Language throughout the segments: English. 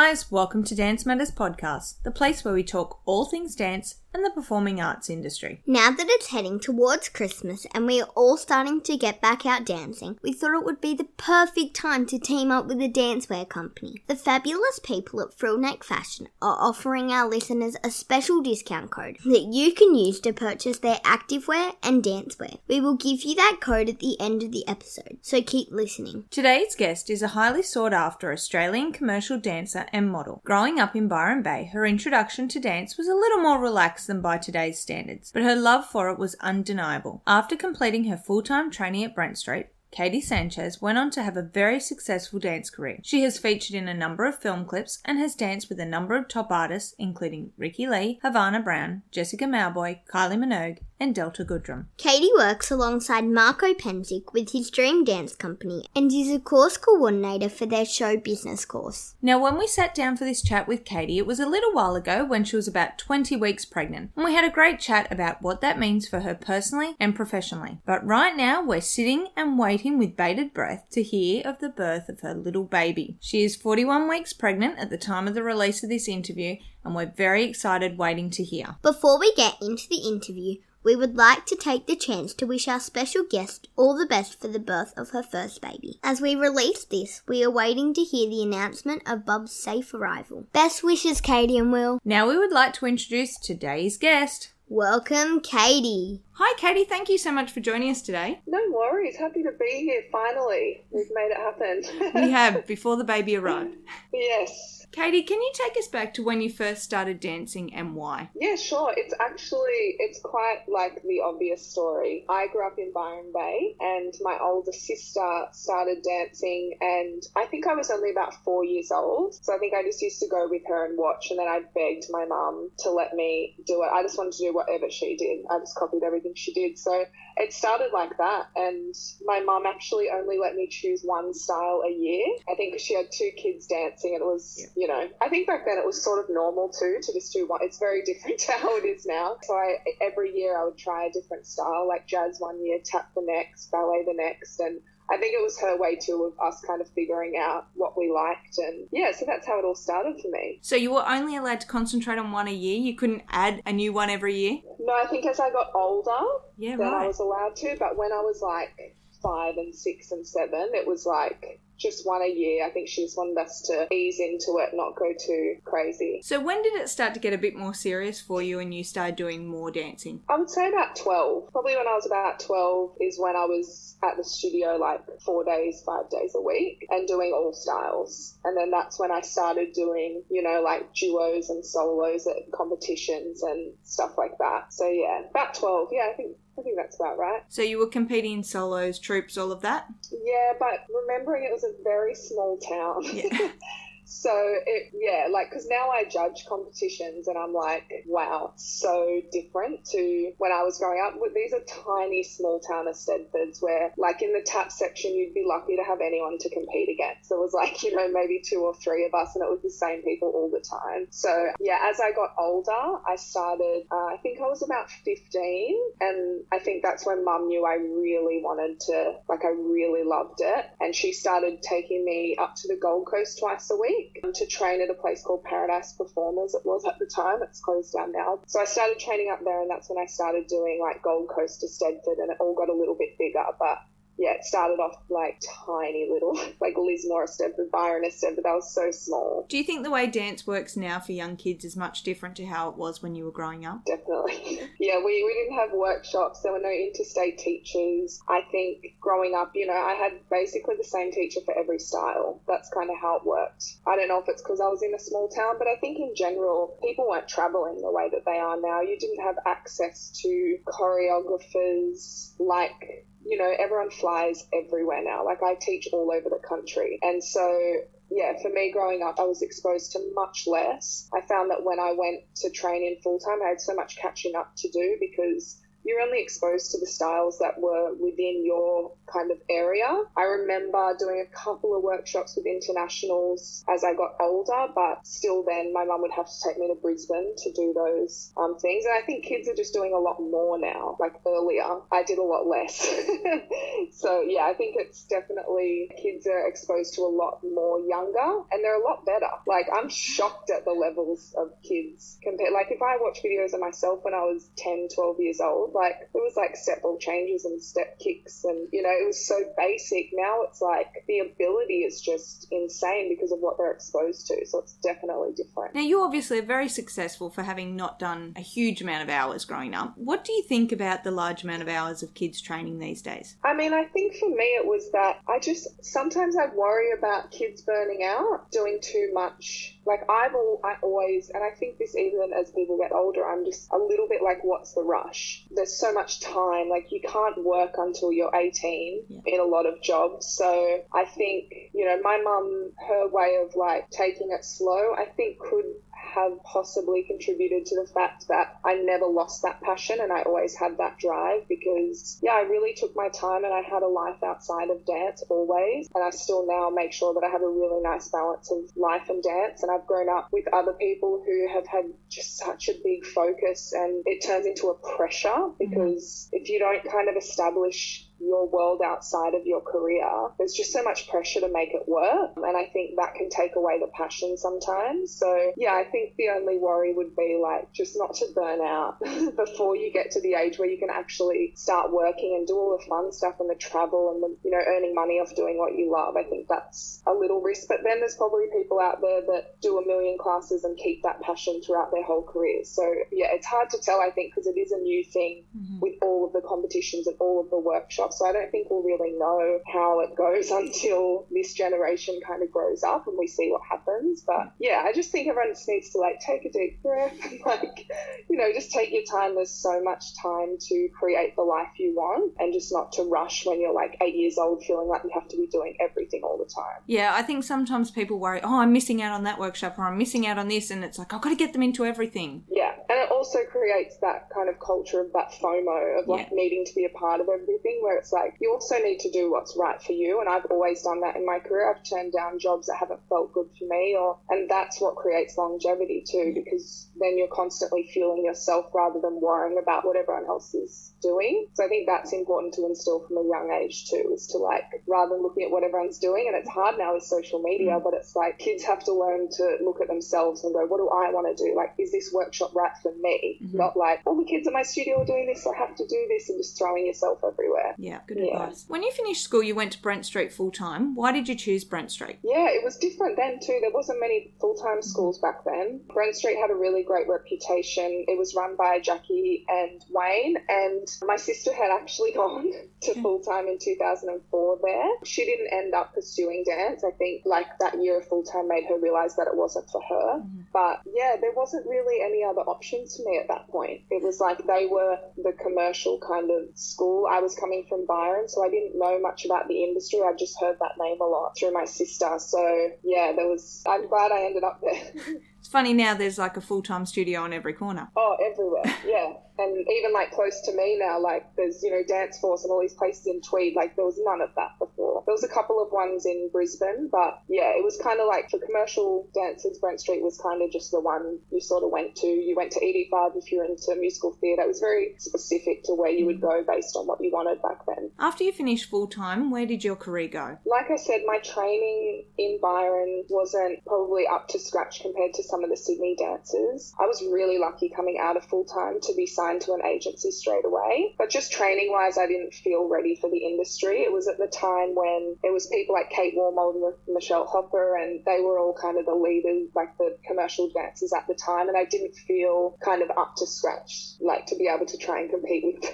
guys, welcome to Dance Matters Podcast, the place where we talk all things dance and the performing arts industry. Now that it's heading towards Christmas and we are all starting to get back out dancing, we thought it would be the perfect time to team up with a dancewear company. The fabulous people at Frillneck Fashion are offering our listeners a special discount code that you can use to purchase their activewear and dancewear. We will give you that code at the end of the episode, so keep listening. Today's guest is a highly sought after Australian commercial dancer and model. Growing up in Byron Bay, her introduction to dance was a little more relaxed than by today's standards, but her love for it was undeniable. After completing her full-time training at Brent Street, Katie Sanchez went on to have a very successful dance career. She has featured in a number of film clips and has danced with a number of top artists including Ricky Lee, Havana Brown, Jessica Mauboy, Kylie Minogue, and Delta Goodrum. Katie works alongside Marco Penzic with his Dream Dance Company and is a course coordinator for their show business course. Now, when we sat down for this chat with Katie, it was a little while ago when she was about 20 weeks pregnant, and we had a great chat about what that means for her personally and professionally. But right now, we're sitting and waiting with bated breath to hear of the birth of her little baby. She is 41 weeks pregnant at the time of the release of this interview, and we're very excited waiting to hear. Before we get into the interview, we would like to take the chance to wish our special guest all the best for the birth of her first baby. As we release this, we are waiting to hear the announcement of Bub's safe arrival. Best wishes, Katie and Will. Now we would like to introduce today's guest. Welcome, Katie. Hi, Katie. Thank you so much for joining us today. No worries. Happy to be here, finally. We've made it happen. We have, before the baby arrived. Yes. Katie, can you take us back to when you first started dancing and why? Yeah, sure. It's quite like the obvious story. I grew up in Byron Bay and my older sister started dancing and I think I was only about 4 years old. So I think I just used to go with her and watch, and then I begged my mum to let me do it. I just wanted to do whatever she did. I just copied everything she did. So it started like that, and my mum actually only let me choose one style a year. I think she had 2 kids dancing, and it was, I think back then it was sort of normal too to just do one. It's very different to how it is now. So every year I would try a different style, like jazz one year, tap the next, ballet the next, and I think it was her way too of us kind of figuring out what we liked, and yeah, so that's how it all started for me. So you were only allowed to concentrate on one a year? You couldn't add a new one every year? No, I think as I got older, then right. I was allowed to, but when I was like 5 and 6 and 7, it was like just one a year. I think she just wanted us to ease into it, not go too crazy. So when did it start to get a bit more serious for you and you started doing more dancing? I would say about 12. Probably when I was about 12 is when I was at the studio like 4 days, 5 days a week and doing all styles. And then that's when I started doing, like duos and solos at competitions and stuff like that. So yeah, about 12. Yeah, I think that's about right. So you were competing in solos, troops, all of that? Yeah, but remembering it was a very small town. Yeah. So, because now I judge competitions and I'm like, wow, so different to when I was growing up. These are tiny, small town Eisteddfods where, like, in the tap section, you'd be lucky to have anyone to compete against. It was like, maybe 2 or 3 of us, and it was the same people all the time. So, yeah, as I got older, I started, I think I was about 15, and I think that's when Mum knew I really wanted to, I really loved it. And she started taking me up to the Gold Coast twice a week to train at a place called Paradise Performers. It was at the time. It's closed down now. So I started training up there, and that's when I started doing like Gold Coast to Eisteddfod, and it all got a little bit bigger. But yeah, it started off like tiny little, like Lismore Eisteddfod, Byron Eisteddfod. That was so small. Do you think the way dance works now for young kids is much different to how it was when you were growing up? Definitely. Yeah, we didn't have workshops. There were no interstate teachers. I think growing up, I had basically the same teacher for every style. That's kind of how it worked. I don't know if it's because I was in a small town, but I think in general, people weren't traveling the way that they are now. You didn't have access to choreographers like... everyone flies everywhere now. Like, I teach all over the country. And so, yeah, for me growing up, I was exposed to much less. I found that when I went to train in full-time, I had so much catching up to do because, you're only exposed to the styles that were within your kind of area. I remember doing a couple of workshops with internationals as I got older, but still then my mum would have to take me to Brisbane to do those things. And I think kids are just doing a lot more now. Like earlier, I did a lot less. So yeah, I think it's definitely kids are exposed to a lot more younger and they're a lot better. Like I'm shocked at the levels of kids compared. Like if I watch videos of myself when I was 10, 12 years old, like it was like step ball changes and step kicks and, you know, it was so basic. Now it's like the ability is just insane because of what they're exposed to. So it's definitely different. Now, you obviously are very successful for having not done a huge amount of hours growing up. What do you think about the large amount of hours of kids training these days? I mean, I think for me it was that sometimes I worry about kids burning out, doing too much. Like I always, and I think this even as people get older, I'm just a little bit like, what's the rush? There's so much time. Like you can't work until you're 18 in a lot of jobs. So I think, you know, my mum, her way of like taking it slow, I think could have possibly contributed to the fact that I never lost that passion and I always had that drive because, I really took my time and I had a life outside of dance always. And I still now make sure that I have a really nice balance of life and dance. And I've grown up with other people who have had just such a big focus and it turns into a pressure because if you don't kind of establish your world outside of your career, there's just so much pressure to make it work, and I think that can take away the passion sometimes. So I think the only worry would be like just not to burn out before you get to the age where you can actually start working and do all the fun stuff and the travel and the, you know, earning money off doing what you love. I think that's a little risk, but then there's probably people out there that do a million classes and keep that passion throughout their whole careers. So it's hard to tell, I think, because it is a new thing with all of the competitions and all of the workshops. So I don't think we'll really know how it goes until this generation kind of grows up and we see what happens. But I just think everyone just needs to like take a deep breath and like, you know, just take your time. There's so much time to create the life you want and just not to rush when you're like 8 years old feeling like you have to be doing everything all the time. Yeah, I think sometimes people worry, I'm missing out on that workshop or I'm missing out on this, and it's like, I've got to get them into everything. Yeah, and it also creates that kind of culture of that FOMO of like needing to be a part of everything, where it's like you also need to do what's right for you. And I've always done that in my career. I've turned down jobs that haven't felt good for me, and that's what creates longevity too, because then you're constantly fueling yourself rather than worrying about what everyone else is doing. So I think that's important to instill from a young age too, is to like, rather than looking at what everyone's doing, and it's hard now with social media, but it's like kids have to learn to look at themselves and go, what do I want to do? Like, is this workshop right for me? Not like, all the kids at my studio are doing this, so I have to do this, and just throwing yourself everywhere. Yeah, good advice. When you finished school, you went to Brent Street full-time. Why did you choose Brent Street? Yeah, it was different then too. There wasn't many full-time schools back then. Brent Street had a really great reputation. It was run by Jackie and Wayne, and my sister had actually gone to full-time in 2004 there. She didn't end up pursuing dance. I think like that year of full-time made her realise that it wasn't for her. But there wasn't really any other options for me at that point. It was like they were the commercial kind of school. I was coming from Byron, so I didn't know much about the industry. I just heard that name a lot through my sister. So I'm glad I ended up there. It's funny now there's like a full-time studio on every corner. Oh, everywhere, yeah. And even like close to me now, like there's, you know, Dance Force and all these places in Tweed, like there was none of that before. There was a couple of ones in Brisbane, but it was kind of like for commercial dancers, Brent Street was kind of just the one you sort of went to. You went to ED5 if you're into musical theatre. It was very specific to where you would go based on what you wanted back then. After you finished full-time, where did your career go? Like I said, my training in Byron wasn't probably up to scratch compared to some of the Sydney dancers. I was really lucky coming out of full-time to be signed to an agency straight away, but just training-wise, I didn't feel ready for the industry. It was at the time when it was people like Kate Warmold and Michelle Hopper, and they were all kind of the leaders, like the commercial dancers at the time, and I didn't feel kind of up to scratch, like to be able to try and compete with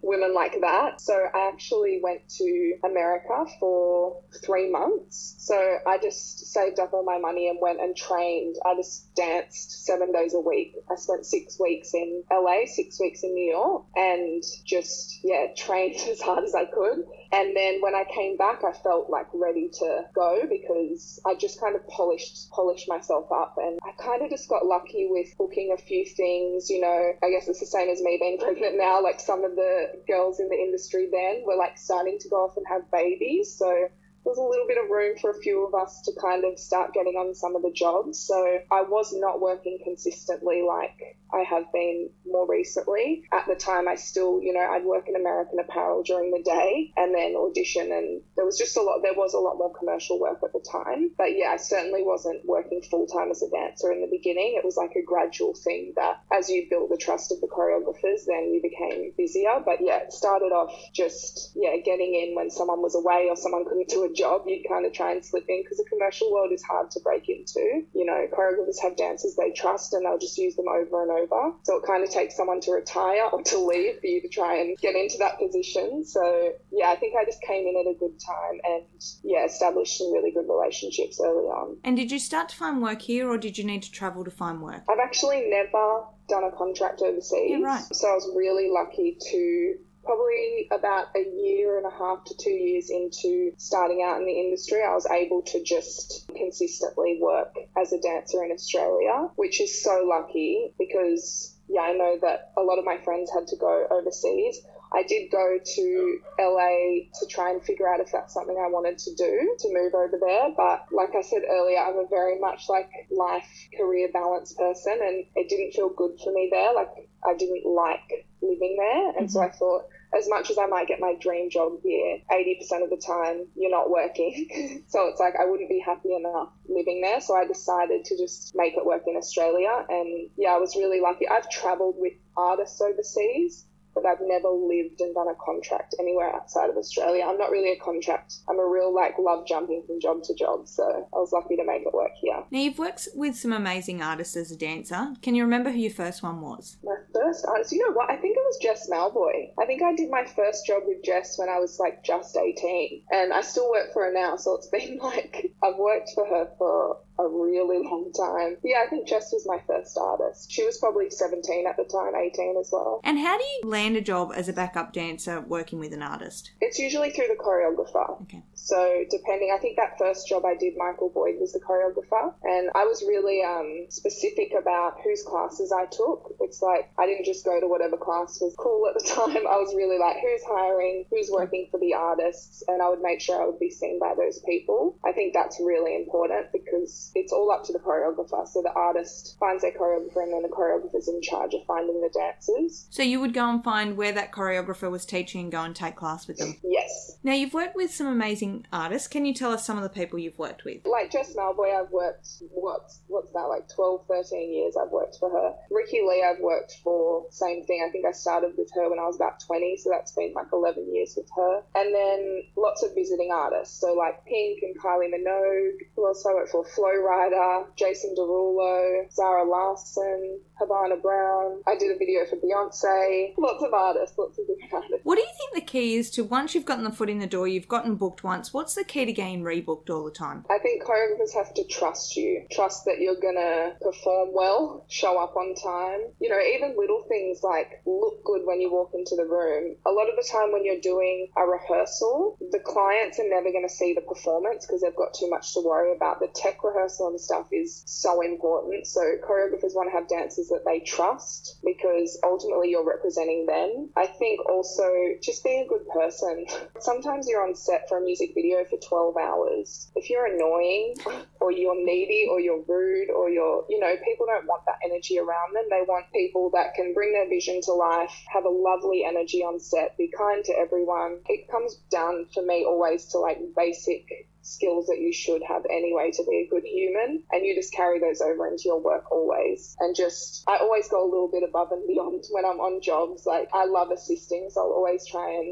women like that. So I actually went to America for 3 months. So I just saved up all my money and went and trained. I just danced 7 days a week. I spent 6 weeks in LA, 6 weeks in New York, and just, trained as hard as I could. And then when I came back, I felt like ready to go because I just kind of polished myself up, and I kind of just got lucky with booking a few things. You know, I guess it's the same as me being pregnant now. Like some of the girls in the industry then were like starting to go off and have babies. So there was a little bit of room for a few of us to kind of start getting on some of the jobs. So I was not working consistently like I have been more recently. At the time, I still, I'd work in American Apparel during the day and then audition, and there was a lot more commercial work at the time. But yeah, I certainly wasn't working full-time as a dancer in the beginning. It was like a gradual thing that as you build the trust of the choreographers, then you became busier. But yeah, it started off just, getting in when someone was away or someone couldn't do a job. You'd kind of try and slip in because the commercial world is hard to break into. Choreographers have dancers they trust and they'll just use them over and over. So it kind of takes someone to retire or to leave for you to try and get into that position. So yeah, I think I just came in at a good time and established some really good relationships early on. And did you start to find work here, or did you need to travel to find work? I've actually never done a contract overseas. Yeah, right. So I was really lucky to probably about a year and a half to 2 years into starting out in the industry, I was able to just consistently work as a dancer in Australia, which is so lucky because, I know that a lot of my friends had to go overseas. I did go to LA to try and figure out if that's something I wanted to do, to move over there. But like I said earlier, I'm a very much like life career balance person, and it didn't feel good for me there. Like I didn't like living there. And so I thought, as much as I might get my dream job here, 80% of the time you're not working. So it's like I wouldn't be happy enough living there. So I decided to just make it work in Australia. And I was really lucky. I've traveled with artists overseas, but I've never lived and done a contract anywhere outside of Australia. I'm not really a contract. I'm a real love jumping from job to job. So I was lucky to make it work here. Now you've worked with some amazing artists as a dancer. Can you remember who your first one was? My first artist? You know what? I think it was Jess Malboy. I think I did my first job with Jess when I was just 18. And I still work for her now. So it's been I've worked for her for a really long time. I think Jess was my first artist. She was probably 17 at the time, 18 as well. And how do you land a job as a backup dancer working with an artist? It's usually through the choreographer. Okay. So depending, I think that first job I did, Michael Boyd was the choreographer, and I was really specific about whose classes I took. It's I didn't just go to whatever class was cool at the time. I was really who's hiring, who's working for the artists, and I would make sure I would be seen by those people. I think that's really important because it's all up to the choreographer. So the artist finds their choreographer, and then the choreographer's in charge of finding the dancers. So you would go and find where that choreographer was teaching and go and take class with them? Yes. Now you've worked with some amazing artists. Can you tell us some of the people you've worked with? Like Jess Malboy, I've worked, what's that, 12, 13 years I've worked for her. Ricki Lee I've worked for, same thing. I think I started with her when I was about 20, so that's been 11 years with her. And then lots of visiting artists, so Pink and Kylie Minogue. Who else I worked for? Flo Rida, Jason Derulo, Zara Larson, Havana Brown. I did a video for Beyonce. Lots of artists, lots of different artists. What do you think the key is to, once you've gotten the foot in the door, you've gotten booked once, what's the key to getting rebooked all the time? I think choreographers have to trust you. Trust that you're going to perform well, show up on time. Even little things look good when you walk into the room. A lot of the time when you're doing a rehearsal, the clients are never going to see the performance because they've got too much to worry about. The tech rehearsal and stuff is so important. So choreographers want to have dancers that they trust because ultimately you're representing them. I think also just being a good person. Sometimes you're on set for a music video for 12 hours. If you're annoying or you're needy or you're rude or people don't want that energy around them. They want people that can bring their vision to life, have a lovely energy on set, be kind to everyone. It comes down for me always to basic skills that you should have anyway to be a good human, and you just carry those over into your work always. And I always go a little bit above and beyond when I'm on jobs. I love assisting, so I'll always try and, if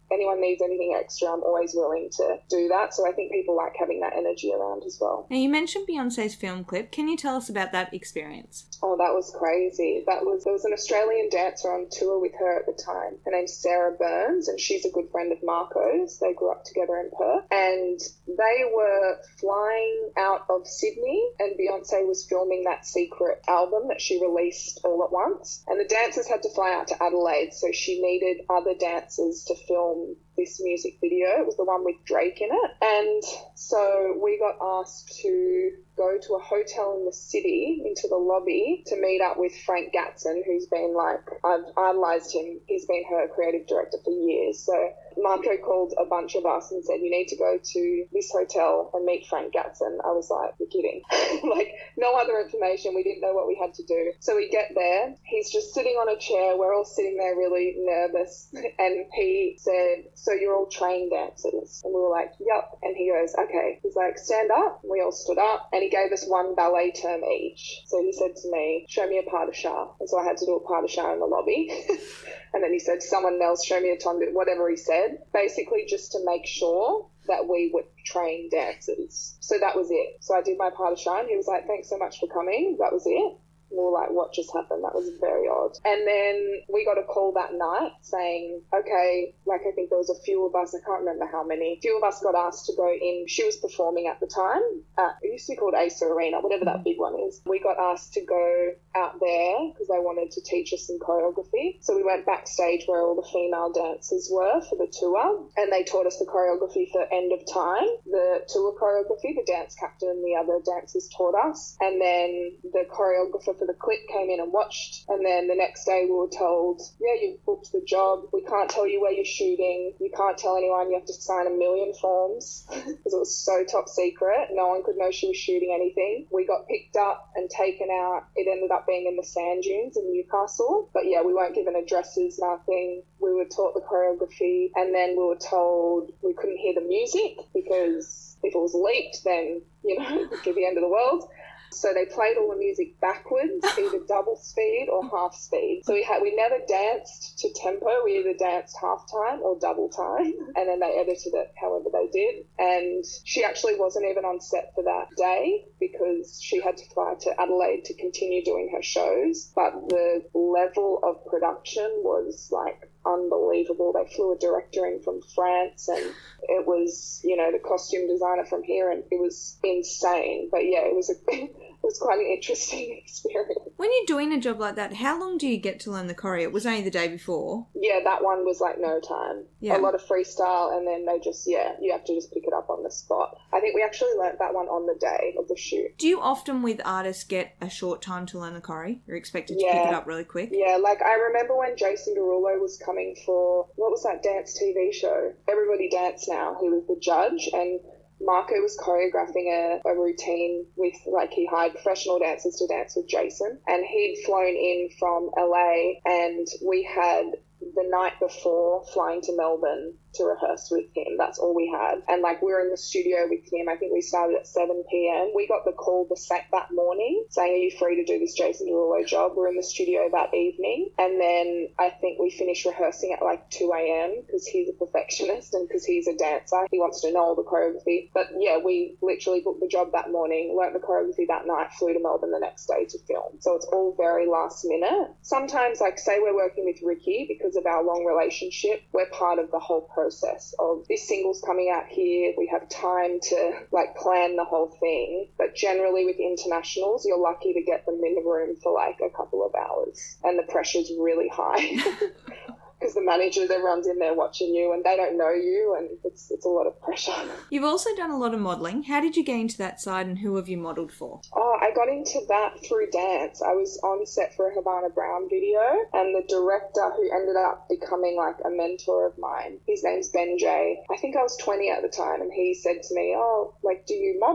anyone needs anything extra, I'm always willing to do that. So I think people like having that energy around as well. Now, you mentioned Beyonce's film clip. Can you tell us about that experience? Oh, that was crazy. There was an Australian dancer on tour with her at the time. Her name's Sarah Burns, and she's a good friend of Marco's. They grew up together in Perth. And they were flying out of Sydney, and Beyonce was filming that secret album that she released all at once. And the dancers had to fly out to Adelaide, so she needed other dancers to film this music video. It was the one with Drake in it. And so we got asked to go to a hotel in the city, into the lobby, to meet up with Frank Gatson, who's been I've idolized him. He's been her creative director for years. So Marco called a bunch of us and said, you need to go to this hotel and meet Frank Gatson. I was like, you're kidding. No other information. We didn't know what we had to do. So we get there. He's just sitting on a chair. We're all sitting there really nervous. And he said, so you're all trained dancers? And we were like, yep. And he goes, okay. He's like, stand up. We all stood up. And he gave us one ballet term each. So he said to me, show me a pas de chat. And so I had to do a pas de chat in the lobby. And then he said, someone else, show me a ton, whatever he said, basically just to make sure that we were trained dancers. So that was it. So I did my pas de chat, and he was like, thanks so much for coming. That was it. We were like, what just happened? That was very odd. And then we got a call that night saying, okay, I think there was a few of us, I can't remember how many, a few of us got asked to go in. She was performing at the time. It used to be called Acer Arena, whatever that big one is. We got asked to go out there because they wanted to teach us some choreography. So we went backstage where all the female dancers were for the tour, and they taught us the choreography for End of Time, the tour choreography. The dance captain and the other dancers taught us. And then the choreographer for the clip came in and watched, and then the next day we were told, yeah, you've booked the job, we can't tell you where you're shooting, you can't tell anyone, you have to sign 1 million forms because it was so top secret, no one could know she was shooting anything. We got picked up and taken out. It ended up being in the sand dunes in Newcastle, but yeah, we weren't given addresses, nothing. We were taught the choreography, and then we were told we couldn't hear the music because if it was leaked, then it could be the end of the world. So they played all the music backwards, either double speed or half speed. So we never danced to tempo. We either danced half time or double time, and then they edited it however they did. And she actually wasn't even on set for that day because she had to fly to Adelaide to continue doing her shows. But the level of production was unbelievable. They flew a director in from France, and it was, the costume designer from here, and it was insane. But yeah, it was quite an interesting experience. When you're doing a job like that, how long do you get to learn the choreo? It was only the day before. Yeah, that one was no time. Yeah. A lot of freestyle, and then they just, you have to just pick it up on the spot. I think we actually learnt that one on the day of the shoot. Do you often with artists get a short time to learn the choreo? You're expected to pick it up really quick? Yeah, I remember when Jason Derulo was coming for, what was that dance TV show? Everybody Dance Now. He was the judge, and Marco was choreographing a routine with, he hired professional dancers to dance with Jason, and he'd flown in from LA, and we had the night before flying to Melbourne to rehearse with him. That's all we had. And we were in the studio with him. I think we started at 7 p.m. We got the call that morning saying, are you free to do this Jason Derulo job? We're in the studio that evening. And then I think we finished rehearsing at 2 a.m. because he's a perfectionist and because he's a dancer. He wants to know all the choreography. But yeah, we literally booked the job that morning, learnt the choreography that night, flew to Melbourne the next day to film. So it's all very last minute. Sometimes, say we're working with Ricky, because of our long relationship, we're part of the whole process of this single's coming out here. We have time to plan the whole thing. But generally with internationals, you're lucky to get them in the room for a couple of hours, and the pressure's really high. Because the managers, everyone's in there watching you, and they don't know you, and it's a lot of pressure. You've also done a lot of modelling. How did you get into that side, and who have you modelled for? Oh, I got into that through dance. I was on set for a Havana Brown video, and the director who ended up becoming a mentor of mine, his name's Ben J. I think I was 20 at the time, and he said to me, do you model?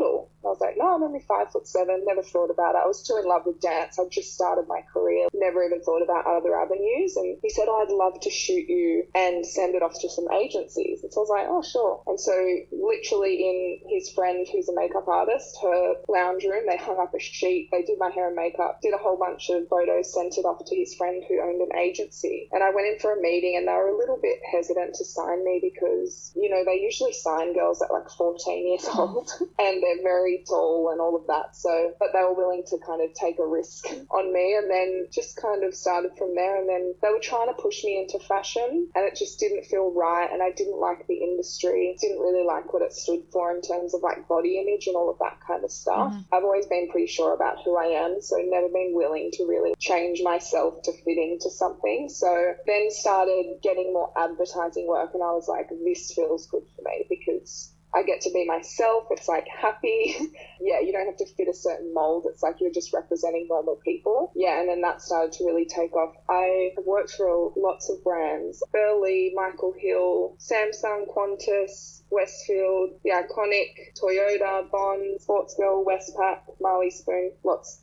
I was like, no, I'm only 5'7", never thought about it. I was too in love with dance. I'd just started my career, never even thought about other avenues. And he said, I'd love to shoot you and send it off to some agencies. And so I was like, oh, sure. And so literally in his friend, who's a makeup artist, her lounge room, they hung up a sheet, they did my hair and makeup, did a whole bunch of photos, sent it off to his friend who owned an agency. And I went in for a meeting and they were a little bit hesitant to sign me because, you know, they usually sign girls at like 14 years old and they're very tall and all of that. So, but they were willing to kind of take a risk on me, and then just kind of started from there. And then they were trying to push me into fashion and it just didn't feel right. And I didn't like the industry, didn't really like what it stood for in terms of like body image and all of that kind of stuff. I've always been pretty sure about who I am, so never been willing to really change myself to fit into something. So then started getting more advertising work, and I was like, this feels good for me because I get to be myself. It's like happy. Yeah, you don't have to fit a certain mold. It's like you're just representing normal people. Yeah, and then that started to really take off. I have worked for lots of brands. Burley, Michael Hill, Samsung, Qantas, Westfield, The Iconic, Toyota, Bond, Sportsgirl, Westpac, Marley Spoon, lots.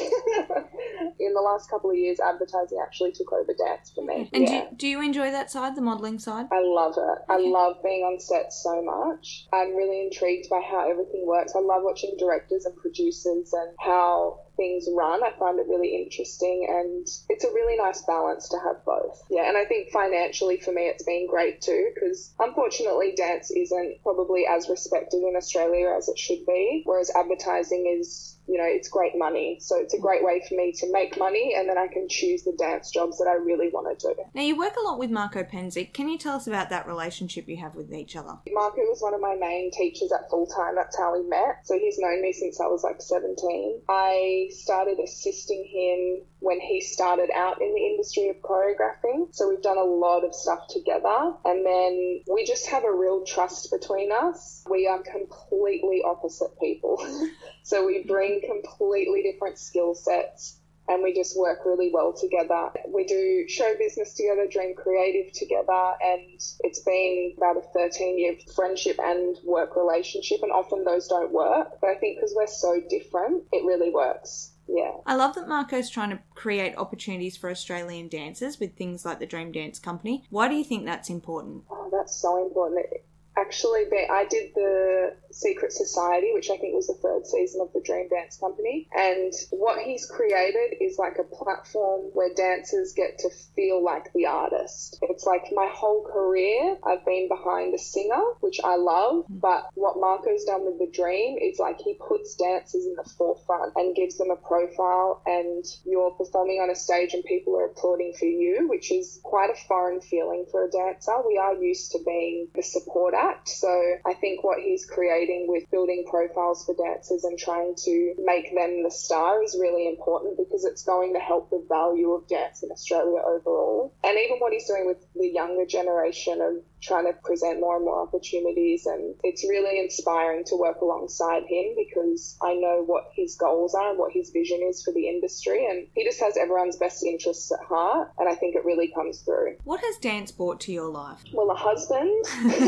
In the last couple of years, advertising actually took over dance for me. And do you enjoy that side, the modelling side? I love it. I love being on set so much. I'm really intrigued by how everything works. I love watching directors and producers and how things run. I find it really interesting, and it's a really nice balance to have both. Yeah, and I think financially for me it's been great too, because unfortunately dance isn't probably as respected in Australia as it should be, whereas advertising is, you know, it's great money. So it's a great way for me to make money, and then I can choose the dance jobs that I really want to do. Now, you work a lot with Marco Penzic. Can you tell us about that relationship you have with each other? Marco was one of my main teachers at Full Time. That's how we met. So he's known me since I was like 17. I started assisting him when he started out in the industry of choreographing. So we've done a lot of stuff together, and then we just have a real trust between us. We are completely opposite people. So we bring completely different skill sets, and we just work really well together. We do show business together, Dream Creative together, and it's been about a 13-year friendship and work relationship, and often those don't work. But I think because we're so different, it really works. Yeah. I love that Marco's trying to create opportunities for Australian dancers with things like the Dream Dance Company. Why do you think that's important? Oh, that's so important. Actually, I did the Secret Society, which I think was the 3rd season of the Dream Dance Company. And what he's created is like a platform where dancers get to feel like the artist. It's like my whole career, I've been behind a singer, which I love. But what Marco's done with the Dream is like he puts dancers in the forefront and gives them a profile, and you're performing on a stage and people are applauding for you, which is quite a foreign feeling for a dancer. We are used to being the support act. So I think what he's creating with building profiles for dancers and trying to make them the star is really important, because it's going to help the value of dance in Australia overall. And even what he's doing with the younger generation of trying to present more and more opportunities, and it's really inspiring to work alongside him, because I know what his goals are and what his vision is for the industry, and he just has everyone's best interests at heart, and I think it really comes through. What has dance brought to your life? Well, a husband.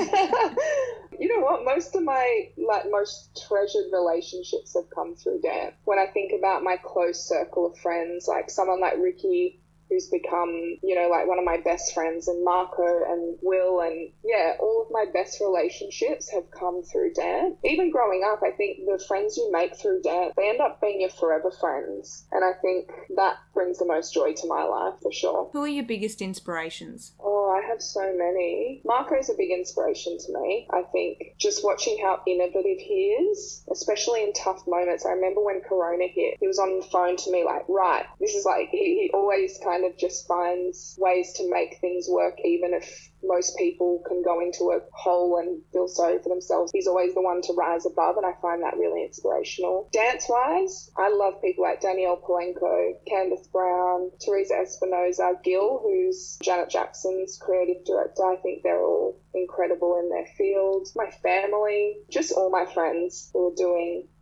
You know what? Most of my most treasured relationships have come through dance. When I think about my close circle of friends, like someone like Ricky, who's become, you know, like one of my best friends, and Marco and Will, and yeah, all of my best relationships have come through dance. Even growing up, I think the friends you make through dance, they end up being your forever friends. And I think that brings the most joy to my life, for sure. Who are your biggest inspirations? Oh, I have so many. Marco's a big inspiration to me. I think just watching how innovative he is, especially in tough moments. I remember when Corona hit, he was on the phone to me like, right, this is like, he always kind of just finds ways to make things work, even if most people can go into a hole and feel sorry for themselves. He's always the one to rise above, and I find that really inspirational. Dance-wise, I love people like Danielle Polenko, Candice Brown, Teresa Espinoza, Gil, who's Janet Jackson's creative director. I think they're all incredible in their field. My family, just all my friends who are doing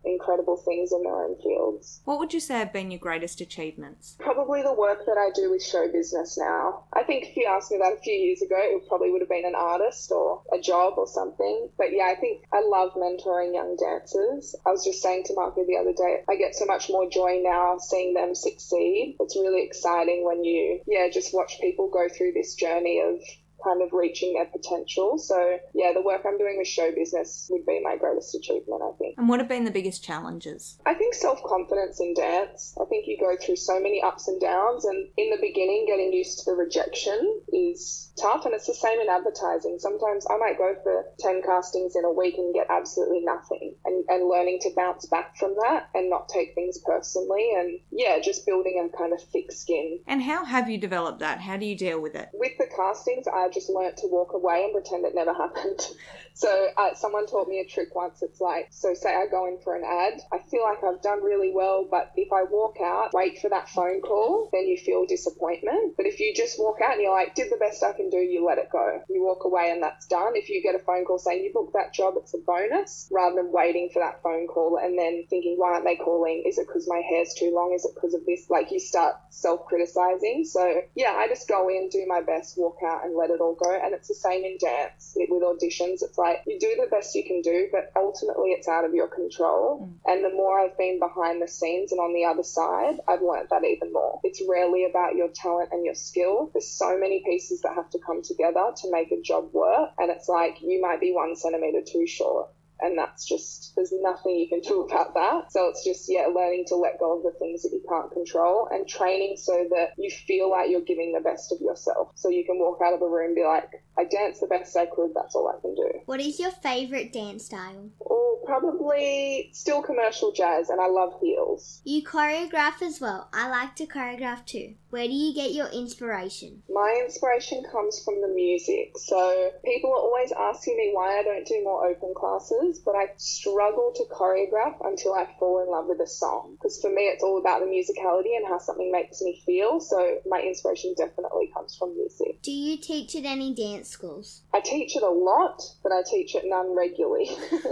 incredible things in their own fields. What would you say have been your greatest achievements? Probably the work that I do with show business now. I think if you asked me that a few years ago, it probably would have been an artist or a job or something. But yeah, I think I love mentoring young dancers. I was just saying to Marco the other day, I get so much more joy now seeing them succeed. It's really exciting when you, just watch people go through this journey of kind of reaching their potential. So yeah, the work I'm doing with show business would be my greatest achievement, I think. And what have been the biggest challenges? I think self-confidence in dance. I think you go through so many ups and downs, and in the beginning getting used to the rejection is tough, and it's the same in advertising. Sometimes I might go for 10 castings in a week and get absolutely nothing, and learning to bounce back from that and not take things personally, and just building a kind of thick skin. And how have you developed that? How do you deal with it? With the castings, I just learnt to walk away and pretend it never happened. So someone taught me a trick once. It's like, so say I go in for an ad, I feel like I've done really well, but if I walk out, wait for that phone call, then you feel disappointment. But if you just walk out and you're like, did the best I can do, you let it go. You walk away and that's done. If you get a phone call saying you booked that job, it's a bonus, rather than waiting for that phone call and then thinking, why aren't they calling? Is it because my hair's too long? Is it because of this? Like, you start self-criticizing. So yeah, I just go in, do my best, walk out and let it all go. And it's the same in dance with auditions. It's like, you do the best you can do, but ultimately it's out of your control. And the more I've been behind the scenes and on the other side, I've learnt that even more. It's rarely about your talent and your skill. There's so many pieces that have to come together to make a job work, and it's like you might be 1 centimetre too short. And that's just, there's nothing you can do about that. So it's just, learning to let go of the things that you can't control and training so that you feel like you're giving the best of yourself. So you can walk out of a room and be like, I danced the best I could, that's all I can do. What is your favourite dance style? Oh, probably still commercial jazz, and I love heels. You choreograph as well. I like to choreograph too. Where do you get your inspiration? My inspiration comes from the music. So people are always asking me why I don't do more open classes, but I struggle to choreograph until I fall in love with a song. Because for me, it's all about the musicality and how something makes me feel. So my inspiration definitely comes from music. Do you teach at any dance schools? I teach it a lot, but I teach it none regularly.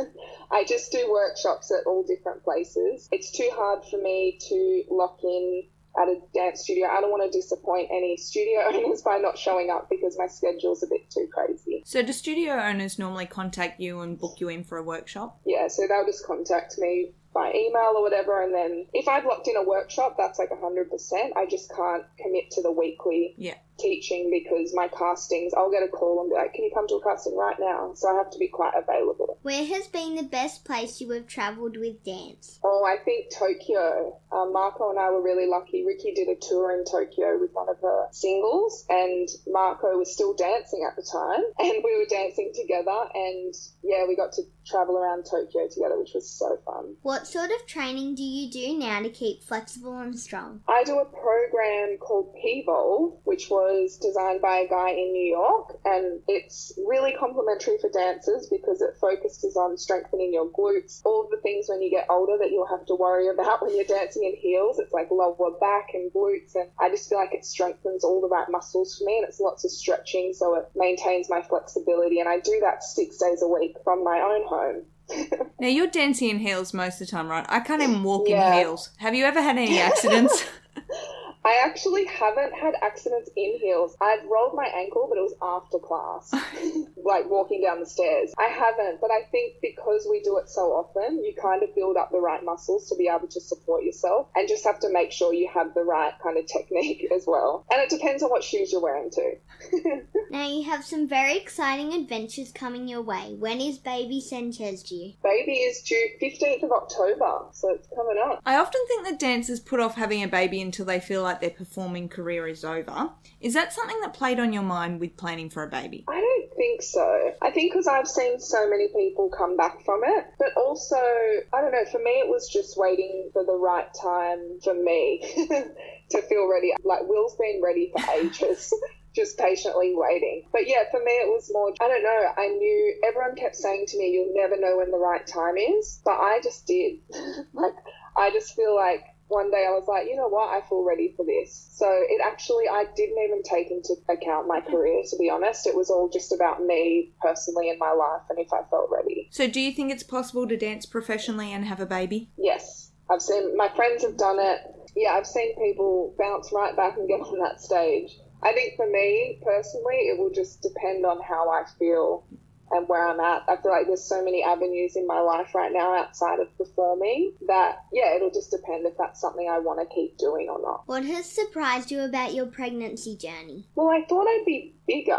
I just do workshops at all different places. It's too hard for me to lock in at a dance studio. I don't want to disappoint any studio owners by not showing up because my schedule's a bit too crazy. So do studio owners normally contact you and book you in for a workshop? Yeah, so they'll just contact me by email or whatever, and then if I've locked in a workshop, that's like 100%. I just can't commit to the weekly teaching because my castings, I'll get a call and be like, can you come to a casting right now? So I have to be quite available. Where has been the best place you have travelled with dance? Oh, I think Tokyo. Marco and I were really lucky. Ricky did a tour in Tokyo with one of her singles, and Marco was still dancing at the time, and we were dancing together, and we got to travel around Tokyo together, which was so fun. What sort of training do you do now to keep flexible and strong? I do a program called P-Volve, which was designed by a guy in New York, and it's really complimentary for dancers because it focuses on strengthening your glutes, all of the things when you get older that you'll have to worry about when you're dancing in heels. It's like lower back and glutes, and I just feel like it strengthens all the right muscles for me, and it's lots of stretching, so it maintains my flexibility, and I do that 6 days a week from my own home. Now, you're dancing in heels most of the time, right? I can't even walk in heels. Have you ever had any accidents? I actually haven't had accidents in heels. I've rolled my ankle, but it was after class, like walking down the stairs. I haven't, but I think because we do it so often, you kind of build up the right muscles to be able to support yourself, and just have to make sure you have the right kind of technique as well. And it depends on what shoes you're wearing too. Now you have some very exciting adventures coming your way. When is Baby Sanchez due? Baby is due 15th of October, so it's coming up. I often think that dancers put off having a baby until they feel like their performing career is over. Is that something that played on your mind with planning for a baby? I don't think so. I think because I've seen so many people come back from it, but also, I don't know, for me it was just waiting for the right time for me to feel ready. Like, Will's been ready for ages. Just patiently waiting. But yeah, for me it was more, I don't know, I knew, everyone kept saying to me, you'll never know when the right time is, but I just did. Like, I just feel like one day I was like, you know what, I feel ready for this. So I didn't even take into account my career, to be honest. It was all just about me personally in my life and if I felt ready. So do you think it's possible to dance professionally and have a baby? Yes. I've seen, my friends have done it. Yeah, I've seen people bounce right back and get on that stage. I think for me, personally, it will just depend on how I feel and where I'm at. I feel like there's so many avenues in my life right now outside of performing that, yeah, it'll just depend if that's something I want to keep doing or not. What has surprised you about your pregnancy journey? Well, I thought I'd be bigger.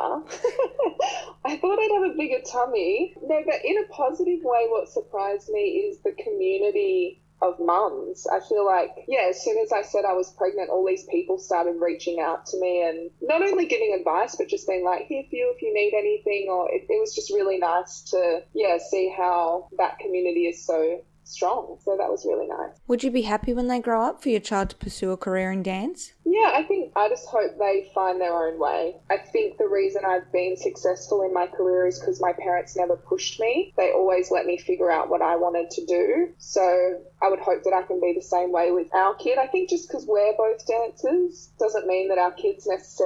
I thought I'd have a bigger tummy. No, but in a positive way, what surprised me is the community of mums. I feel like, yeah, as soon as I said I was pregnant, all these people started reaching out to me and not only giving advice, but just being like, here for you if you need anything. Or it was just really nice to, yeah, see how that community is so strong. So that was really nice. Would you be happy when they grow up for your child to pursue a career in dance? Yeah, I just hope they find their own way. I think the reason I've been successful in my career is because my parents never pushed me. They always let me figure out what I wanted to do. So I would hope that I can be the same way with our kid. I think just because we're both dancers doesn't mean that our kid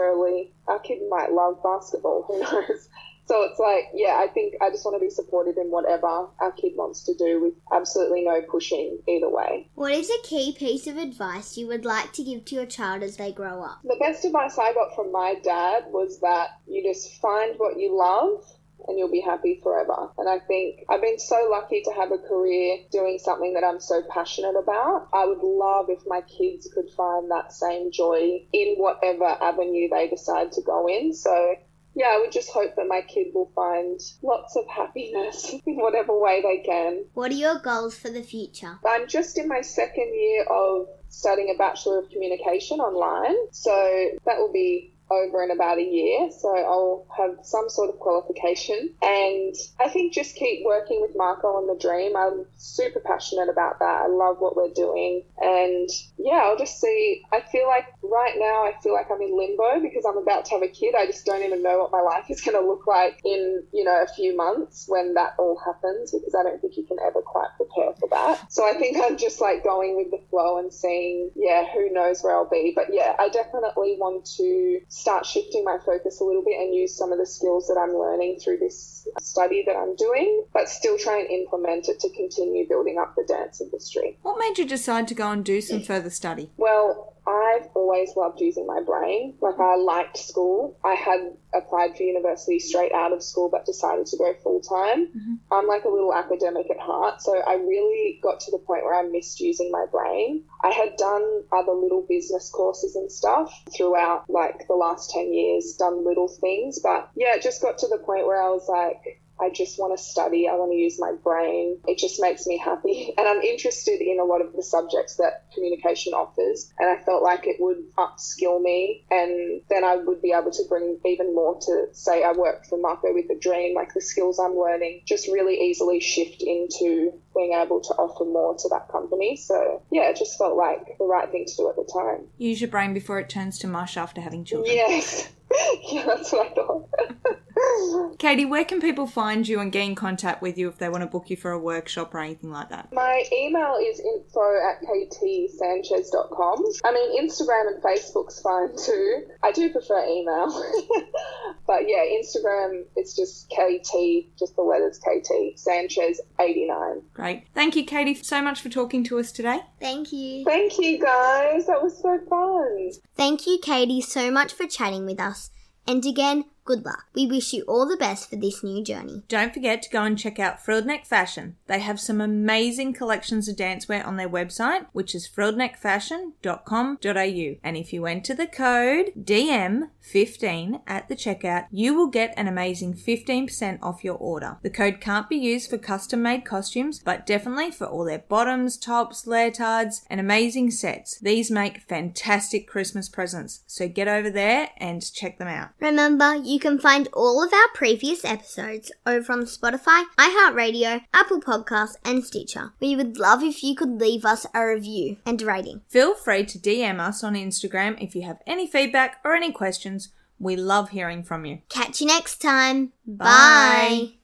might love basketball, who knows? So it's like, yeah, I think I just want to be supportive in whatever our kid wants to do with absolutely no pushing either way. What is a key piece of advice you would like to give to your child as they grow up? The best advice I got from my dad was that you just find what you love and you'll be happy forever. And I think I've been so lucky to have a career doing something that I'm so passionate about. I would love if my kids could find that same joy in whatever avenue they decide to go in. So yeah, I would just hope that my kid will find lots of happiness in whatever way they can. What are your goals for the future? I'm just in my second year of studying a Bachelor of Communication online. So that will be over in about a year, so I'll have some sort of qualification, and I think just keep working with Marco on the dream. I'm super passionate about that. I love what we're doing, and yeah, I'll just see. I feel like right now I'm in limbo because I'm about to have a kid. I just don't even know what my life is going to look like in, a few months when that all happens, because I don't think you can ever quite prepare for that. So I think I'm just like going with the flow and seeing, yeah, who knows where I'll be. But yeah, I definitely want to start shifting my focus a little bit and use some of the skills that I'm learning through this study that I'm doing, but still try and implement it to continue building up the dance industry. What made you decide to go and do some further study? Well, I've always loved using my brain. Like, I liked school. I had applied for university straight out of school but decided to go full-time. Mm-hmm. I'm like a little academic at heart, so I really got to the point where I missed using my brain. I had done other little business courses and stuff throughout like the last 10 years, done little things, but yeah, it just got to the point where I was like, I just want to study. I want to use my brain. It just makes me happy. And I'm interested in a lot of the subjects that communication offers. And I felt like it would upskill me. And then I would be able to bring even more to, say, I work for Marco with the Dream. Like, the skills I'm learning just really easily shift into being able to offer more to that company. So yeah, it just felt like the right thing to do at the time. Use your brain before it turns to mush after having children. Yes. Yeah, that's what I thought. Katie, where can people find you and get in contact with you if they want to book you for a workshop or anything like that? My email is info@ktsanchez.com. I mean, Instagram and Facebook's fine too. I do prefer email. But yeah, Instagram, it's just KT, just the letters KT, Sanchez 89. Great. Thank you, Katie, so much for talking to us today. Thank you. Thank you, guys. That was so fun. Thank you, Katie, so much for chatting with us. And again, good luck. We wish you all the best for this new journey. Don't forget to go and check out Frilled Neck Fashion. They have some amazing collections of dancewear on their website, which is frilledneckfashion.com.au. And if you enter the code DM15 at the checkout, you will get an amazing 15% off your order. The code can't be used for custom-made costumes, but definitely for all their bottoms, tops, leotards, and amazing sets. These make fantastic Christmas presents, so get over there and check them out. Remember, you can find all of our previous episodes over on Spotify, iHeartRadio, Apple Podcasts, and Stitcher. We would love if you could leave us a review and rating. Feel free to DM us on Instagram if you have any feedback or any questions. We love hearing from you. Catch you next time. Bye. Bye.